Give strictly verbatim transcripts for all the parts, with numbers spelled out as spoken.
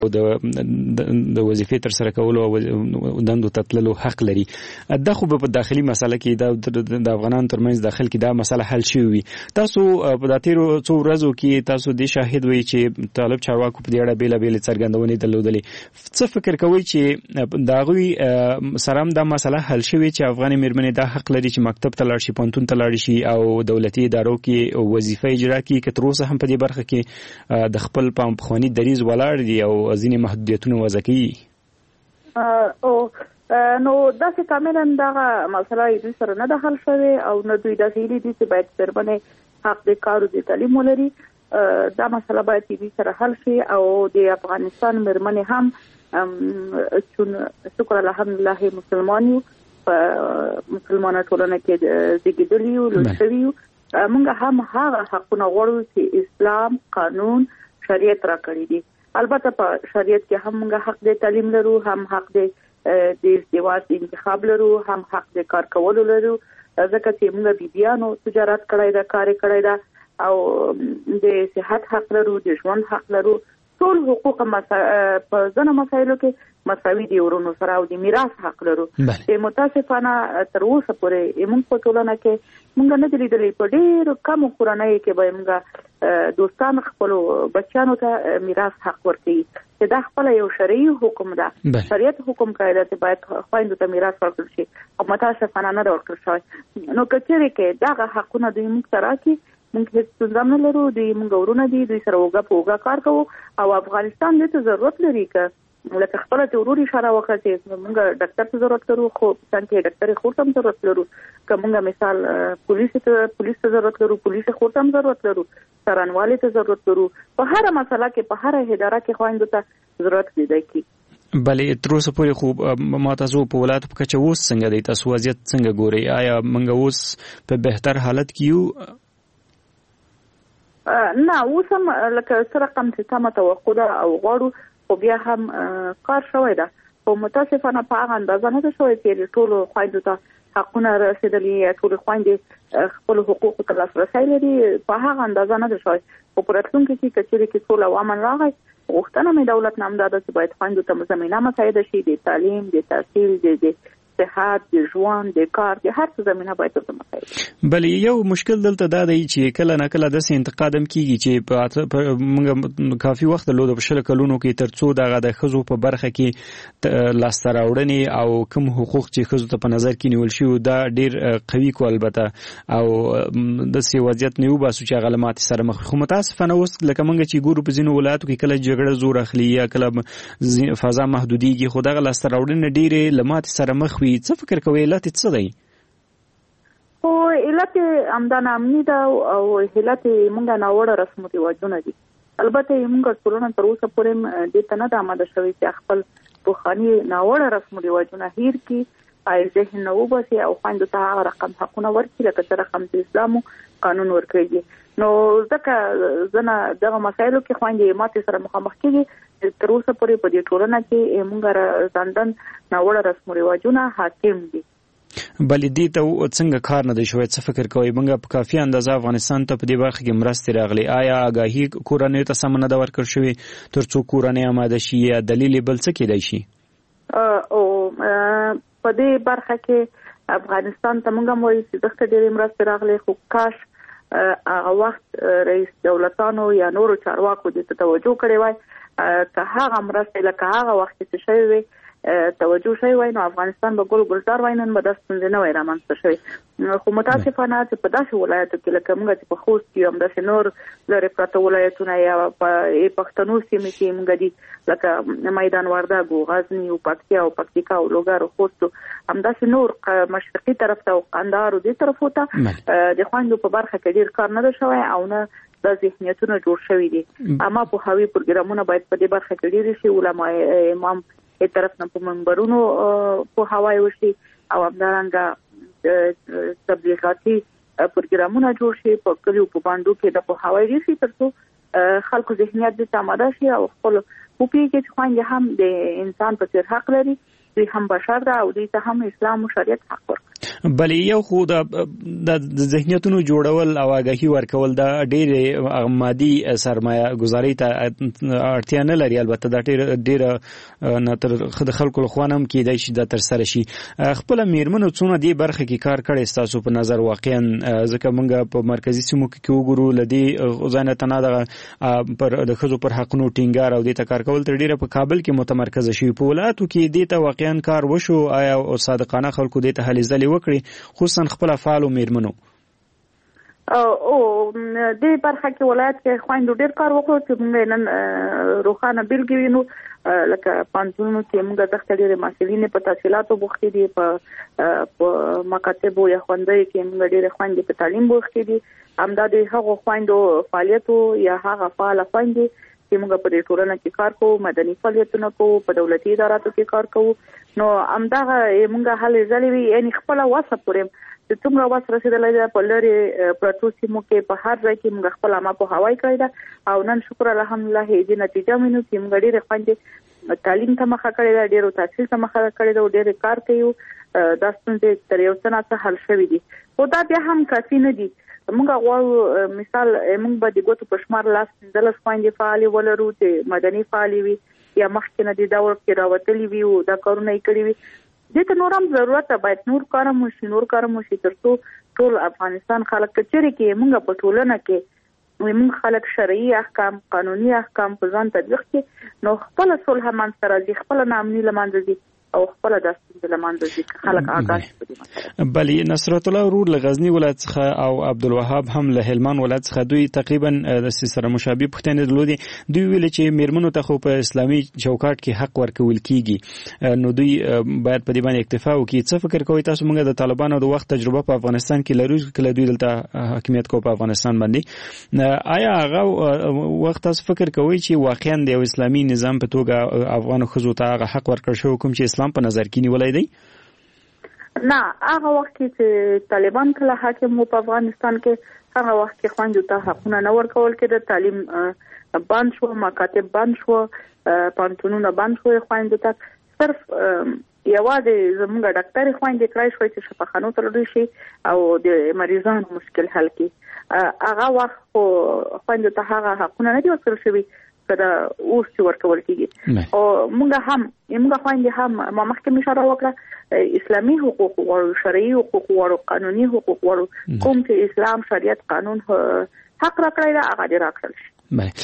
د د وظیفې تر سره کولو او دندو تتللو حق لري. دا خو په داخلي مسله کې د افغانانو ترمنځ داخل کې دا مسله حل شوې وي. تاسو په د تیرو څو ورځو کې تاسو د شاهد وي چې طالب چارواکو په دې اړه بیل بیل څرګندونې درلودلې. څه فکر کوئ چې دا غوي سره دا مسله حل شوې چې افغان میرمنې دا حق لري چې مکتب ته لاړ شي، پوهنتون ته لاړ شي او دولتي ادارو کې وظیفه اجرا کړي، که تر اوسه هم په دې برخه کې د خپل پخواني دریځ ولاړ دي او ځینې محدودیتونه وضع کوي؟ او نو داسې کاملا دغه مسله دوی سره نه ده حل شوې او نه دوی داسې هیلې دي چې باید میرمنې حق د کار او د تعلیم ولري. دا مسله باید دوی سره حل شي او د افغانستان میرمنې هم چون شکر الحمدلله مسلمان یو، په مسلمانه ټولنه کې زیږېدلي یو، لوی شوي یو، موږ هم هغه حقونه غواړو چې اسلام، قانون، شریعت راکړي دي. البته په شریعت کې هم موږ حق د تعلیم لرو، هم حق د د ازدواج د انتخاب لرو، هم حق د کار کولو لرو، ځکه چې موږ بیبیانو تجارت کړی ده، کار کړی ده او د صحت حق لرو، د ژوند حق لرو. ټول حقوق په ځینو مسایلو کې مساوي دي ورونو سره او د میراث حق لرو. د متاسفانه تر اوسه پورې موږ په ټولنه کې موږ نه دي لیدلي، په ډېرو کمو کورنیو کې به موږ دوستان خپلو بچیانو ته میراث حق ورکوي چې دا خپله یو شرعي حکم ده، شریعت حکم کړی ده چې باید خویندو ته میراث ورکړل شي او متاسفانه نه ده ورکړل شوی. نو که چېرې کې دغه حقونه دوی موږ ته راکړي، موږ هیڅ ستونزه نه لرو، دوی موږ ورونه دي، دوی سره اوږه په اوږه کار کوو او افغانستان دې ته ضرورت لري که لکه خپله چې ورور اشاره وکړه چې موږ ډاکټر ته ضرورت لرو، خو څنګه ډاکټرې خور ته هم ضرورت لرو، که موږ مثال پولیس ته پولیس ته ضرورت لرو، پولیس خور ته هم ضرورت لرو، څارنوالې ته ضرورت لرو. په هره مسله کې په هره اداره کې خویندو ته ضرورت لیدای کی. بلې تر اوسه پورې خو ما تاسو په ولایت په کچه اوس څنګه دی، تاسو وضعیت څنګه ګورئ؟ آیا موږ اوس په بهتر حالت کې یو؟ نه، اوس هم لکه څه رقم چې سمه توقع ده او غواړو، خو بیا هم کار شوی ده، خو متاسفانه په هغه اندازه نه ده شوی چې ټولو خویندو ته حقونه رسېدلي، ټولې خویندې خپلو حقوقو ته لاسرسی لري، په هغه اندازه نه ده شوی. خو په راتلونکي کې که چېرې کې سوله او امن راغی، غوښتنه مې دولت نه همدا ده چې باید خویندو ته زمینه مساعده شي، د تعلیم، د تحصیل، د صحت، د ژوند، د کار، د هر څه زمینه باید ورته مساعده شي. بلې یو مشکل دلته دا دی چې کله نه کله داسې انتقاد هم کېږي چې موږ کافي وخت درلوده په شلو کلونو کې تر څو دغه د ښځو په برخه کې لاسته راوړنې او کوم حقوق چې ښځو ته په نظر کې نیول شوي دا ډېر قوي کړو البته او داسې وضعیت نه وباسو چې هغه له ماتې سره مخ. خو متاسفانه اوس لکه موږ چې ګورو په ځینو ولایاتو کې کله جګړه زور اخلي یا کله فضا محدودېږي، خو دغه لاسته راوړنې ډېرې له ماتې سره مخ وي. څه فکر کوئ علت یې څه دی؟ خو علت یې همدا ناامني ده او علت یې موږ ناوړه رسم و رواجونه دي. البته موږ ټولنه تر اوسه پورې دې ته نه ده آماده شوې چې خپل پخواني ناوړه رسم و رواجونه هیر کړي، ای ذهن نه وباسي او خویندو ته هغه رقم حقونه ورکړي لکه څه رقم چې اسلام قانون ورکړی دي. نو ځکه زه نه دغه مسایلو کې خویندې ماتې سره مخامخ کېږي، تر اوسه پورې په دې ټولنه کې موږ ځانډن ناوړه رسم و رواجونه حاکم دي. بلې دې ته څنګه کار نه دی شوی؟ څه فکر کوئ؟ موږ په کافي اندازه افغانستان ته په دې برخه کې مرستې راغلي، آیا آګاهي کورنیو ته سمه نه ده ورکړل شوې تر څو کورنۍ آماده شي یا دلیل یې بل څه کېدای شي؟ او په دې برخه کې افغانستان ته موږ هم وایو چې دغه ډېرې مرستې راغلي، خو کاش هغه وخت رئیس دولتانو یا نورو چارواکو دې ته توجه کړې وای، که هغه مرستې لکه هغه وخت چې شوی وي توجه شوی وای، نو افغانستان به ګل ګلزار وای، نن به دا ستونزې نه وای رامنځته شوې. خو متاسفانه چې په داسې ولایتو کې لکه موږ چې په خوست کې همداسې نور لرې پراته ولایتونه یا په پښتنو سیمې کې موږ دي لکه میدان وردګ او غزني او پکتیا او پکتیکا او لوګر او خوست، همداسې نور مشرقي طرف ته او قندهار او دې طرفو ته د خویندو په برخه کې ډېر کار نه ده شوی او نه دا ذهنیتونه جوړ شوي دي. اما پوهاوي پروګرامونه باید په دې برخه کې ډېر شي، علما امام یې طرف نه په منبرونو پوهاوی وشي او همدارنګه تبلیغاتي پروګرامونه جوړ شي، په کلیو په باندو کې د پوهاوی ډېر شي تر څو خلکو ذهنیت دې ته آماده شي او خپل وپوهېږي چې خویندې هم د انسان په څېر حق لري، دوی هم بشر ده او دوی ته هم اسلام او شریعت حق ورکړي. بلې یو خو د ذهنیتونو جوړول او آگاهي ورکول دا ډېر مادي سرمایه گذاري ته اړتیا نه لري، البته دا ډېر ډېر نه تر د خلکو لخوا هم کېدای شي دا ترسره شي. خپله میرمنو څونه دې برخه کې کار کړی ستاسو په نظر واقعا؟ ځکه موږ په مرکزي سیمو کې وګورو له دې ځای نه تنها دغه پر د ښځو پر حقونو ټینګار او دې ته کار کول تر ډېره په کابل کې متمرکزه شوي، په ولایاتو کې دې ته واقعا کار وشو؟ آیا صادقانه خلکو دې ته هلې ځلې وکړي، خصوصا خپله فعالو میرمنو؟ او دې برخه کې ولایت کې خویندو ډېر کار وکړو چې موږ نن روښانه بیلګې وینو. لکه پانتونو کې موږ دغه ډېرې محصلینې په تحصیلاتو بوختې دي، په مکاتبو یا ښوونځیو کې موږ ډېرې خویندې په تعلیم بوختې دي. همدا د هغو خویندو فعالیتو یا هغه فعاله خویندې چې موږ په دې ټولنه کې کار کوو، مدني فعالیتونه کوو، په دولتي اداراتو کې کار کوو، نو همدغه موږ هلې ځلې وي، یعنې خپله وسه پورې چې څومره وس رسېدلی ده په لرې پرتو سیمو کې په هر ځای کې موږ خپله ما پوهاوی کړی ده او نن شکر الحمدلله دې نتیجه وینو چې موږ ډېرې خویندې تعلیم ته مخه کړې ده، ډېرو تحصیل ته مخه کړې ده او ډېرې کار کوي. دا ستونزې تر یو څه نه حل شوي دي، خو دا بیا هم کافي نه دي. موږ غواړو مثال موږ به د ګوتو په شمار لاس پنځلس خویندې فعالې ولرو چې مدني فعالې وي یا مخکې نه د دور کې راوتلي وي او دا کارونه یې کړي وي. دې ته نور هم ضرورت ده، باید نور کار هم وشي، نور کار هم وشي تر څو ټول افغانستان خلک کچېرې کې موږ په ټولنه کې موږ خلک شرعي احکام، قانوني احکام په ځان تطبیق کړي، نو خپله صلح منځته راځي، خپله ناامني له منځه ځي او خپل د ستونزې له منځه ځي، خلک آګاه شي. بلې نصرت الله ورور له غزني ولایت څخه او عبدالوهاب هم له هلمند ولایت څخه دوی تقریبا د سره مشابه پوښتنې درلودې. دوی ویل چې میرمنو ته خو په اسلامي چوکاټ کې حق ورکول کیږي، نو دوی باید په دې باندې اکتفا وکړي. څه فکر کوئ تاسو؟ موږ د طالبانو د وخت تجربه په افغانستان کې لرو، کله دوی دلته حاکمیت کوي په افغانستان باندې، آیا هغه وخت تاسو فکر کوئ چې واقعا د یو اسلامي نظام په توګه افغان ښځو ته هغه حق ورکړل شوی کوم چې په نظر کې نیولای دی؟ نه، هغه وخت چې طالبان کله حاکم وو په افغانستان کې، هغه وخت کې خویندو ته حقونه نه ورکول کېده، تعلیم بند شو، مکاتب بند شو، پانتونونه بند شو خویندو ته. صرف یوازې زموږ ډاکټرې خویندې کړای شوی چې شفاخانو ته لاړ شي او د مریضانو مشکل حل کړي. هغه وخت خو خویندو ته هغه حقونه نه دي ورکړل شوي کله اوس چې ورکول کېږي. او موږ هم موږ خویندې هم ما مخکې اشاره وکړه، اسلامي حقوق غواړو، شرعي حقوق غواړو، قانوني حقوق غواړو، کوم چې اسلام شریعت قانون حق راکړی ده هغه دې راکړل شي.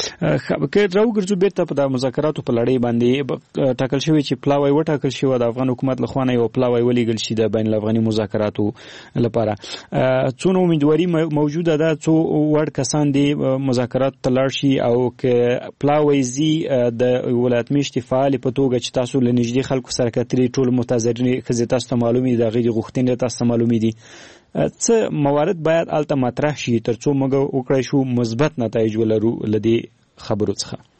که راوګرځو بیرته په د مذاکراتو په لړۍ باندې ټاکل شوی چې پلاوی وټاکل شوی د افغان حکومت له خوا نه یو پلاوی ولیږل شي د بین الافغاني مذاکراتو لپاره، څونه امیدواري موجوده ده څو وړ کسان دي مذاکرات ته لاړ شي او که پلاوی زی د ولایت میشتې فعال په توګه چې تاسو له نږدې خلکو سره کتري ټول متضررین ښځې تاسو ته معلومي دي، د هغوی د غوښتنې تاسو ته معلومي دي، څه موارد باید الته مطرح شي تر څو موږ وکړای شو مثبت نتایج ولرو له دې خبرو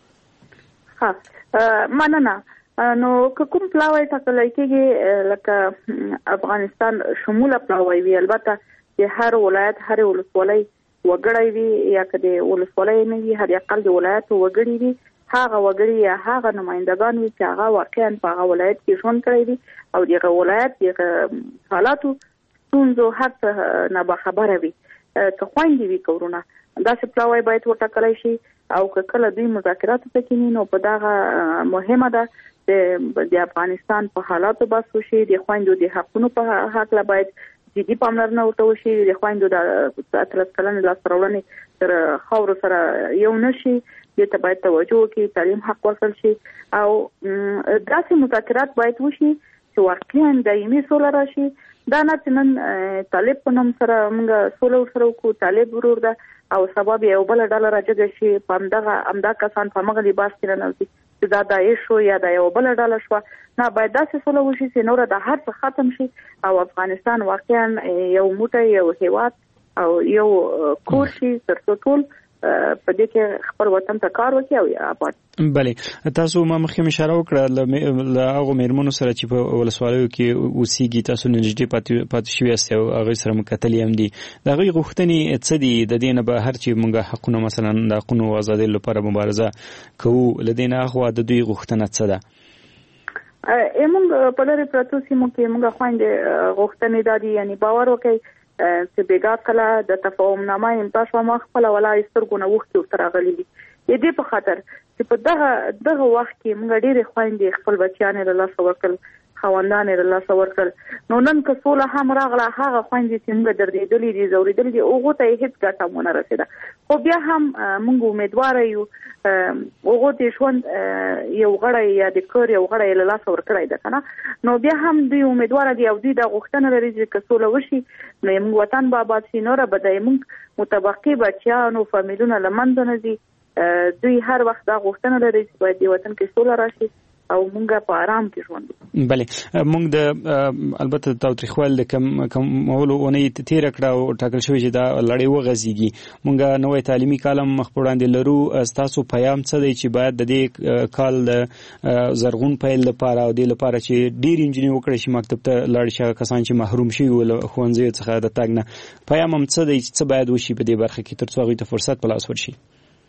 څخه؟ ها مننه. نو که کوم پلاوی ټاکلی کېږي لکه افغانستان شموله پلاوی وي، البته د هر ولایت هر ولسوالۍ وګړی وي یا که د ولسوالۍ نه وي هر اقل د ولایتو وګړي وي، هغه وګړي یا هغه نمایندګان وي چې هغه واقعا په هغه ولایت کې ژوند کړی دي او دغه ولایت دغه حالاتو ستونزو هر څه نه باخبره وي. که خویندې وي کورونه داسې پلاوی باید وټاکلی شي او که کله دوی مذاکراتو ته کینی نو په دغه مهمه ده د افغانستان په حالاتو بحث وشي، د خویندو د حقونو په هکله باید جدي پاملرنه ورته وشي، د خویندو د اتلس کلنې لاسته راوړنې تر خاورو سره یو نه شي، دې ته باید توجه وکړي، تعلیم حق ورکړل شي او داسې مذاکرات باید وشي چې واقعا دایمي سوله راشي. دا نه چې نن طالب په نوم سره موږ سوله ورسره وکړو، طالب ورور ده او سبا بیا یو بله ډله راجګه شي په همدغه همدا کسان په همغه لباس کې رانوځي چې دا داعش شو یا دا یو بله ډله شوه. نه، باید داسې سوله وشي چې نوره د هر څه ختم شي او افغانستان واقعا یو موټی، یو هیواد او یو کور شي تر څو ټول په دې کې خپل وطن ته کار وکړي او آباد. بلې تاسو ما مخکې اشاره وکړه له هغو میرمنو سره چې په ولسوالیو کې اوسېږي، تاسو نږدې پاتې شوي یاست او هغوی سره مو کتلي هم دي، د هغوی غوښتنې څه دي؟ د دې نه بهر چې موږ حقونه مثلا د حقونو او ازادۍ لپاره مبارزه کوو، له دې نه اخوا د دوی غوښتنه څه ده؟ موږ په لري پروتو سیمو کې موږ خويندې غوښتنې دادي یعنی باور وکړي چې بیګا کله د تفاهم نامه امضا شوه ما خپل ولای سترګونه وختي وترغلي دي دې په خاطر چې په دغه دغه وخت کې موږ ډېر خويندې خپل بچیان له لاس ورکړل خوندان له لاس ورکړل نو نن که سوله هم راغله هغه خويندې چې موږ دردېدلې دي زوریدلې دي هغه ته هیڅ ګټه مونږ نه رسیده خو بیا هم موږ امیدوار یو هغه د ژوند یو غړی یا د کور یو غړی له لاس ورکړای ده کنه نو بیا هم دوی امیدوار دي او دوی د غوښتنه لري چې که سوله وشي نو موږ وطن به آباد شي نور به د موږ متبقي بچیانو فامیلونه لمنځ نه دي دوی هر وخت دا غوښتنه لري چې باید د وطن کې سوله راشي او مونږه په آرام کې ژوند وکړو. بله مونږ د البته تاوتریخوال د کم کمولو اونۍ تیر کړه او ټاکل شوی چې دا لړۍ وغځيږي مونږه نوې تعلیمي کالم مخ وړاندې لرو تاسو پیغام څه دی چې باید د دې کال د زرغون پیل لپاره او د لپاره چې ډیر انجینر وکړي چې مکتب ته لاړ شي کسان چې محروم شي ول خوانځي څخه د تاګ نه پیغام هم څه دی چې باید وشي په دې برخه کې ترڅو هغه ته فرصت په لاس ورشي.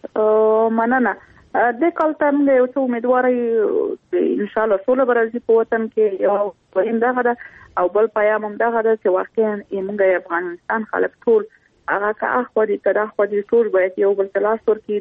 مننه د کال ته موږ یو څه امیدوار یو ان شاء الله سوله برازي په وطن کې یو وین دغه ده او بل پیغام هم دغه ده چې واقعا موږ افغانستان خلک ټول هغه که اخو دي کدا خو دي ټول باید یو بل تلاش ورکړي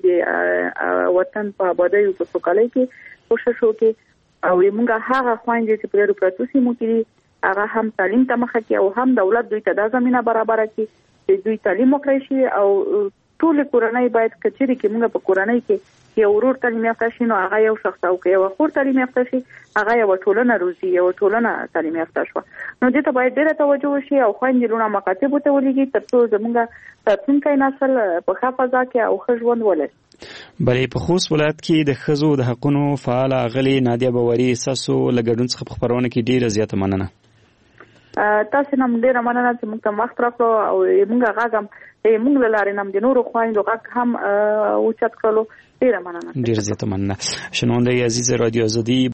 د وطن په آبادی او په سوکالۍ کې کوشش وکړي او موږ هغه خويندې چې په پروتو سیمو کې هغه هم تعلیم ته مخه کوي او هم دولت دوی ته د زمينه برابر کړي چې دوی تعلیم وکړي شي او ټول کورنۍ باید کچېری کې موږ په کورنۍ کې یو ورور تعلیم یافته شي نو هغه یو شخص او یو خور تعلیم یافته شي هغه یو ټولنه روزي یو ټولنه تعلیم یافته شو نو دې ته باید ډېر توجه وشي او خويندې لونه مکاتب ته ولېږي ترڅو زموږ راتلونکي نسل په ښه فضا کې او ښه ژوند ولري. بلې په خوست ولایت کې د ښځو د حقوقو فعال اغلي نادیه باوري ساسو لګډون څخه په خبرونه کې ډېره زیاته مننه. تاسو نن ډېر مننه چې موږ ته وخت راکړو او موږ غاګم موږ له لارې نم د نورو خويندو غاګ هم اوچت کړلو ډېر مننه. ډېر زیاته مننه. شنوندې عزیز رادیو آزادي